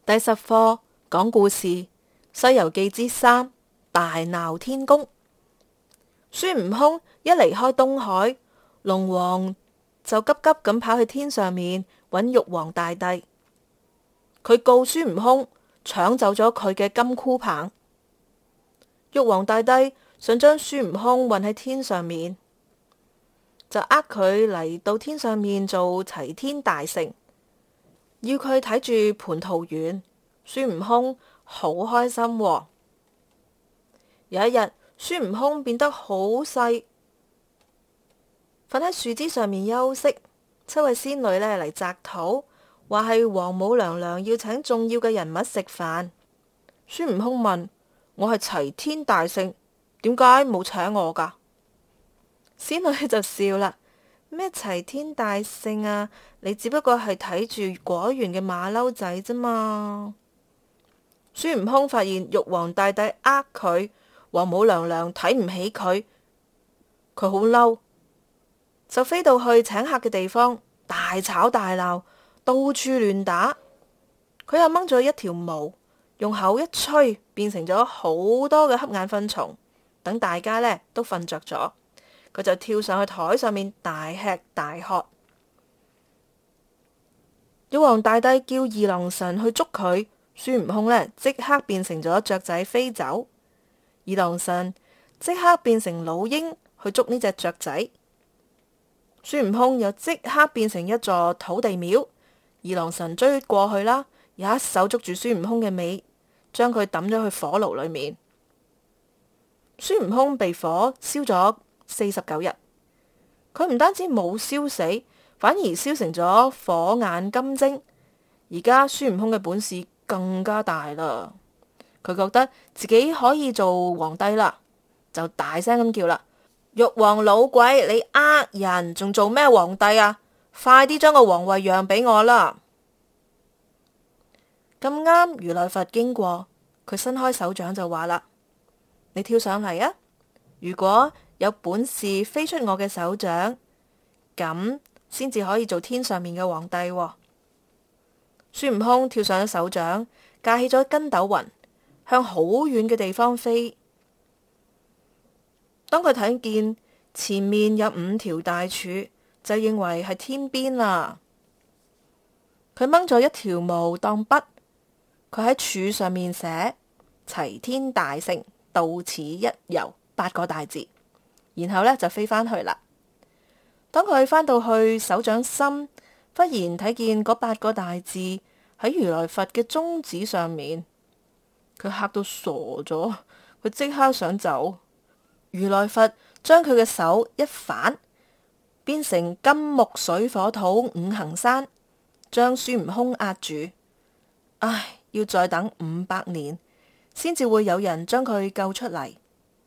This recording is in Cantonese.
第10課講故事《西遊記之3大鬧天宮》。孫悟空一離開東海，龍王就急急咁跑去天上面揾玉皇大帝。佢告孫悟空搶走咗佢嘅金箍棒。玉皇大帝想將孫悟空運喺天上面，就佢嚟到天上面做齊天大聖，要佢睇住蟠桃園。孫悟空好開心喎。有一日，孫悟空變得好細，瞓喺樹枝上面休息。7位仙女呢嚟摘桃，話係王母娘娘要請重要嘅人物食飯。孫悟空問：我係齊天大聖，點解冇請我㗎？仙女就笑啦：咩齊天大聖啊？你只不過係睇住果園嘅馬騮仔啫嘛。孫悟空發現玉皇大帝佢，王母娘娘睇唔起佢，佢好嬲，就飛到去請客嘅地方，大吵大鬧，到處亂打。佢又掹咗一條毛，用口一吹，變成咗好多嘅黑眼糞蟲。等大家呢都瞓着咗，佢就跳上去台上面大吃大喝。玉皇大帝叫二郎神去捉佢，孫悟空呢即刻變成咗雀仔飛走。二郎神即刻變成老鷹去捉呢隻雀仔。孫悟空又即刻變成一座土地廟。二郎神追過去啦，一手捉住孫悟空嘅尾，將佢抌咗去火爐裏面。孫悟空被火燒咗49日，佢唔單止冇燒死，反而燒成咗火眼金睛。而家孫悟空嘅本事更加大啦，佢覺得自己可以做皇帝啦，就大聲咁叫啦：玉皇老鬼，你人仲做咩皇帝啊？快啲將個皇位讓俾我啦！咁啱如來佛經過，佢伸開手掌就話啦：你跳上嚟啊！如果有本事飛出我嘅手掌，咁先至可以做天上面嘅皇帝喎。孫悟空跳上咗手掌，架起咗筋斗雲，向好遠嘅地方飛。當佢睇見前面有5條大柱，就認為係天邊啦。佢掹咗一條毛當筆，佢喺柱上面寫齊天大聖到此一遊8個大字，然後呢就飛返去啦。當佢返到去手掌心，忽然睇見嗰8個大字喺如來佛嘅中指上面，佢嚇到傻咗，佢即刻想走。如來佛將佢嘅手一反，變成金木水火土5行山，將孫悟空壓住。要再等500年，先至會有人將佢救出嚟。